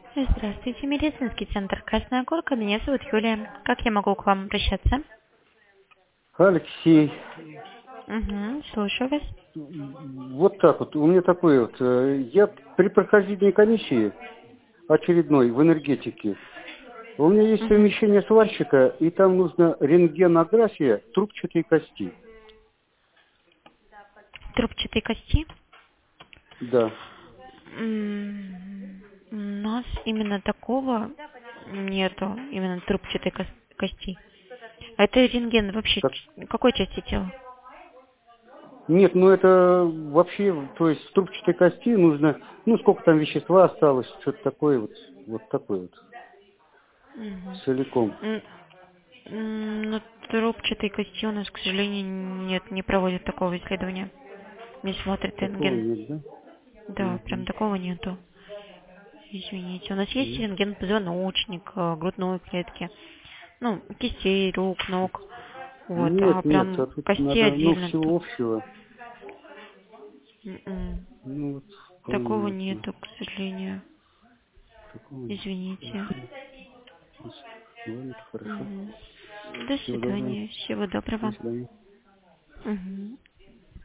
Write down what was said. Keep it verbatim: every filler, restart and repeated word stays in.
Здравствуйте, медицинский центр Красная Горка. Меня зовут Юлия. Как я могу к вам обращаться? Алексей, Угу, слушаю вас. вот так вот, у меня такое вот, э, я при прохождении комиссии очередной в энергетике, у меня есть Угу. совмещение сварщика, и там нужна рентгенография трубчатой кости. Трубчатые кости. Да. М, У нас именно такого нету, именно трубчатой кос- кости. А это рентген вообще Как? ч- какой части тела? Нет, ну это вообще, то есть в трубчатой кости нужно, ну сколько там вещества осталось, что-то такое вот, вот такое вот, Мгм. целиком. М, м, На трубчатой кости у нас, к сожалению, нет, не проводят такого исследования. Не смотрит Такого рентген. нет, да? Да, прям Мгм. такого нету. Извините. У нас есть Ну, рентген позвоночник, э, грудной клетки, ну, кистей, рук, ног. Вот, а нет, нет, а прям тут кости надо, ну, отдельно тут всего общего, м-м, ну вот, такого понятно. нету, к сожалению. Такого нет. Извините. Хорошо. Ладно, это хорошо. Мгм. До Всего доброго. свидания. Всего До доброго. свидания. Мгм.